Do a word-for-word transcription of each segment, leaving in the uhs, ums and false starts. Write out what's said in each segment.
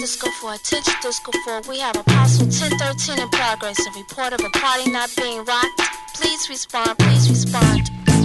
Disco four, attention Disco four. We have a possible ten thirteen in progress. A report of a party not being rocked. Please respond, please respond.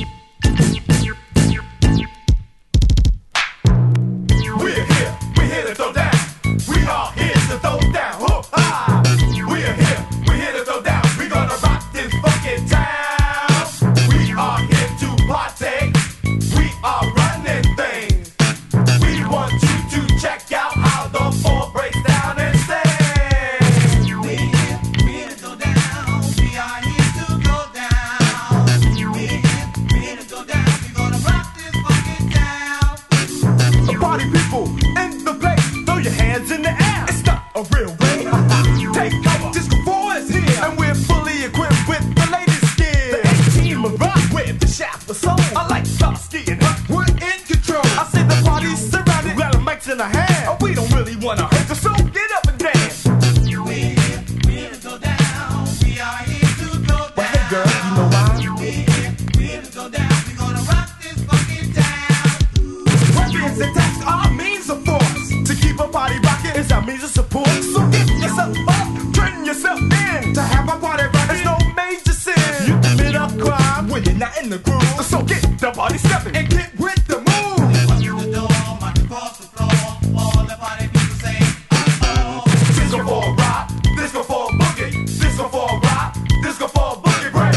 We're here, we're here to throw down. We are here to throw down. Oh, ah. We're here, we're here to throw down. We're gonna rock this fucking town. We are here to party. We are running things. We want you to check out how the four breaks down and sing. We're here, we're here to throw down. We are here to go down. We're here, we're here to go down. We're gonna rock this fucking town. The party people in the place, throw your hands in the air. It's not a real way. Take cover. Disco four is here, and we're fully equipped with the latest gear. The A-team of rock with the shaft of soul. I like Starsky and Hutch. We're in control. I say the party's surrounded. Grab the mics in the hand. Oh, we don't really wanna hurt you, so get up and dance. We're here, we're here to go down. We are here to go down. Well, hey girl, you know why? We're here, we're here to go down. We're gonna rock this fucking town. Weapons and attacks are means of force. To keep a party rocking is our means of support. So get yourself up, turn yourself in. To have a party rocking is no major sin. You commit a crime when you're not in the groove. So get the party stepping and get with the move. Walk through the door, march across the floor. All the party people say, uh-oh. Disco for rock, disco for boogie, disco for rock, disco for boogie break.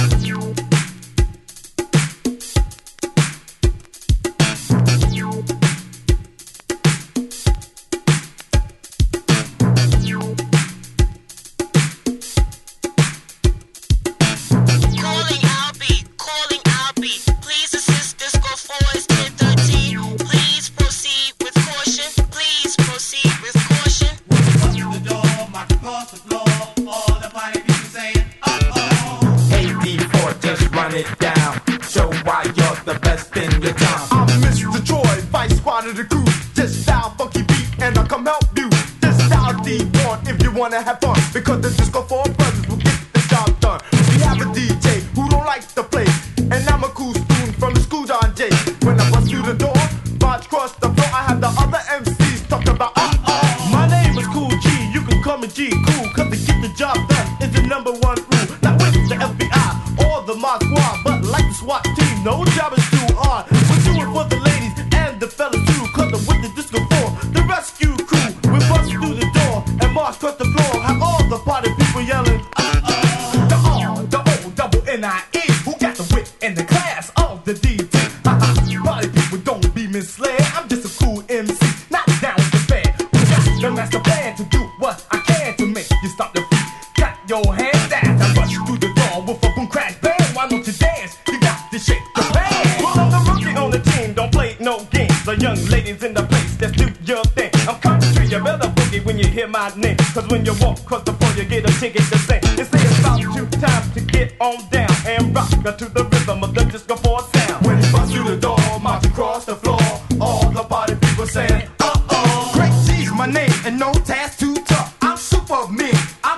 Calling Albie, calling Albie. Please assist Disco four is ten thirteen. Please proceed with caution. Please proceed with caution. Walk through the door, march across the floor. All the party people say, uh-oh. Hey D four, just run it down. Show why you're the best in your town. I'm Mister Troy, vice squad of the crew. Just style funky beat and I'll come help you. Just style D one if you wanna have fun. Because the Disco four brothers will get the job done. We have a D J who don't like the place. And I'm a cool spoon from the school John Jay. When I bust through the door, march across the floor, I have the other M Cs talk about uh-oh. My name is Cool G, you can call me G Cool. Cause to get the job done is the number one rule. Not with the F B I or the Mod Squad, but like the SWAT team, no job is too hard. We do it for the ladies and the fellas too. Cause I'm with the Disco four, the rescue crew. We bust through the door and march across the floor. Have all the party people yelling, uh-oh. The R, the O, double N I E. Who got the wit and the class of the D J? Party people don't be misled. I'm just a cool M C, not down with the bad. We got the master plan to do what I can to make you stop the beat. Clap your hands as I rush through the door with a boom crash bang. Why don't you dance? You got to shake the band. Well, I'm the rookie on the team, don't play no games. The young ladies in the place, just do your thing. I'm country, you better boogie when you hear my name. Cause when you walk across the floor, you get a ticket to sing. They say it's about two times to get on down and rock to the rhythm of the Disco four sound. When he busts through the door, march across the floor, all the party people saying, uh-oh. Great G's my name, and no task too tough. I'm super me. I'm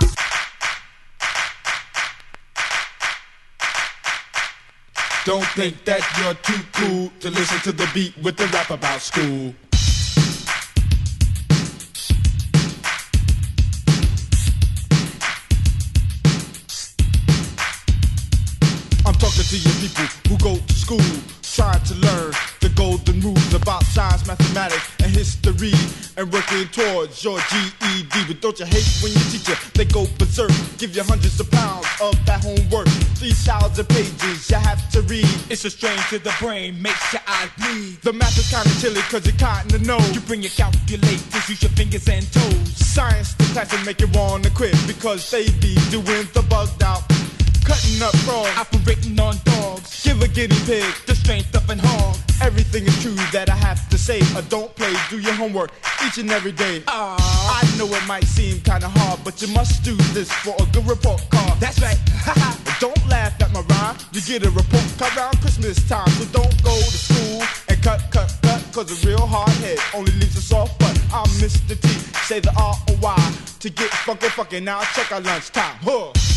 Don't think that you're too cool to listen to the beat with the rap about school. I'm talking to you people who go to school, trying to learn the golden rules about science, mathematics, and history, and working towards your G E D. But don't you hate when your teacher, they go berserk, give you hundreds of pounds of that homework, three thousand pages you have to read. It's a strain to the brain, makes your eyes bleed. The math is kinda chilly cause you kinda know. You bring your calculators, use your fingers and toes. Science the class and make you wanna quit because they be doing the bugged out, cutting up frogs, operating on dogs. Give a guinea pig the strength of an hog. Everything is true that I have to say. Uh, don't play, do your homework each and every day. Aww. I know it might seem kinda hard, but you must do this for a good report card. That's right. Don't laugh at my rhyme. You get a report card around Christmas time. So don't go to school and cut, cut, cut, cause a real hard head only leaves a soft butt. I'm Mister T, say the R O Y to get funky, funky. Now check our lunchtime. Huh.